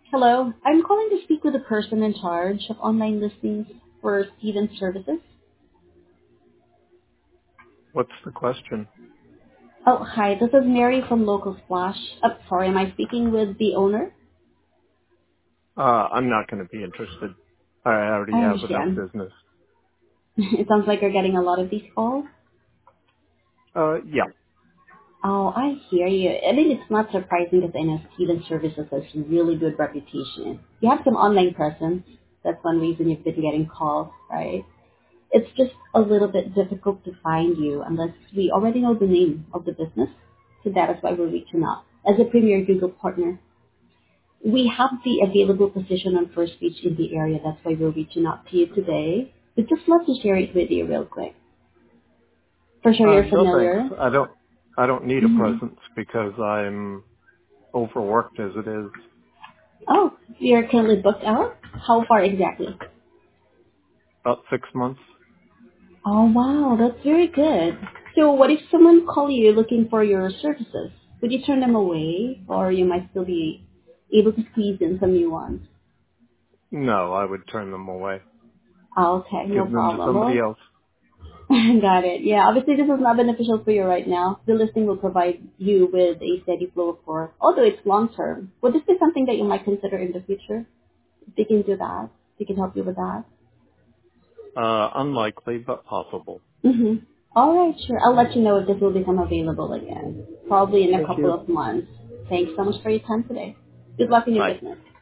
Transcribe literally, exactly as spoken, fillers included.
Hello. I'm calling to speak with the person in charge of online listings for Stevens Services. What's the question? Oh, hi. This is Mary from Local Splash. Oh, sorry. Am I speaking with the owner? Uh, I'm not going to be interested. I already I have enough understand. business. It sounds like you're getting a lot of these calls. Uh, yeah. Oh, I hear you. I mean, it's not surprising because I know Stevens Services has a really good reputation. You have some online presence. That's one reason you've been getting calls, right? It's just a little bit difficult to find you unless we already know the name of the business. So that is why we're reaching out. As a premier Google partner, we have the available position on first page in the area. That's why we're reaching out to you today. We'd just love to share it with you real quick. For sure Uh, you're no thanks. familiar. I don't, I don't need a Mm-hmm. presence because I'm overworked as it is. Oh, you're currently booked out? How far exactly? About six months. Oh wow, that's very good. So what if someone call you looking for your services? Would you turn them away or you might still be able to squeeze in some new ones? No, I would turn them away. Oh, okay, no Give them to problem. somebody Well, else. got it. Yeah, obviously this is not beneficial for you right now. The listing will provide you with a steady flow of work, although it's long term. Would this be something that you might consider in the future? If they can do that, they can help you with that. Uh, unlikely, but possible. Mm-hmm. All right, sure. I'll let you know if this will become available again. Probably in a Thank couple you. of months. Thanks so much for your time today. Good luck in your Bye. business.